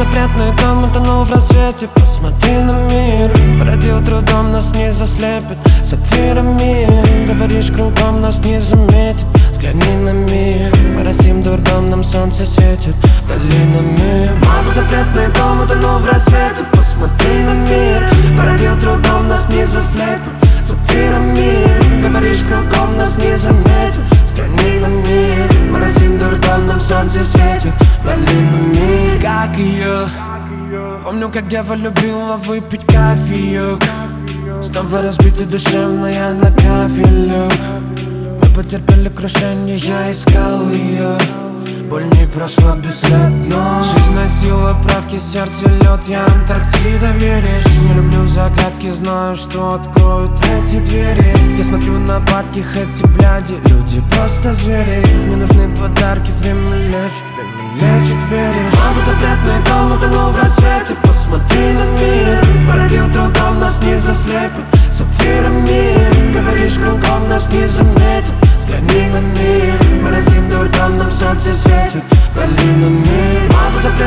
запретный дом, утонул в рассвете. Посмотри на мир, породил трудом, нас не заслепит сапфирами. Говоришь кругом, нас не заметит. Взгляни на мир, мы растим дурдом, нам солнце светит долинами. Мама, запретный дом, утонул в рассвете. Посмотри на мир, породил трудом, нас не заслепит сапфирами. Говоришь кругом, нас не заметит. Взгляни на мир, мы растим дурдом, нам солнце светит долинами. Как ее, помню, как дева любила выпить кофеек. Снова разбитый душевная на кафелек. Мы потерпели крушение, я искал ее. Боль не прошла бесследно. Жизнь носила правки, сердце лед, я Антарктида, веришь? Не люблю загадки, знаю, что откроют эти двери. Я смотрю на падки, эти бляди, люди просто звери. Мне нужны подарки, время лечит, веришь? Мама, запретный дом, утонул в рассвете. Посмотри на мир, породил трудом, нас не заслепит сапфирами. Говоришь кругом, нас не заметит. Взгляни на мир, мы растим дурдом, нам солнце светит долинами. Мама,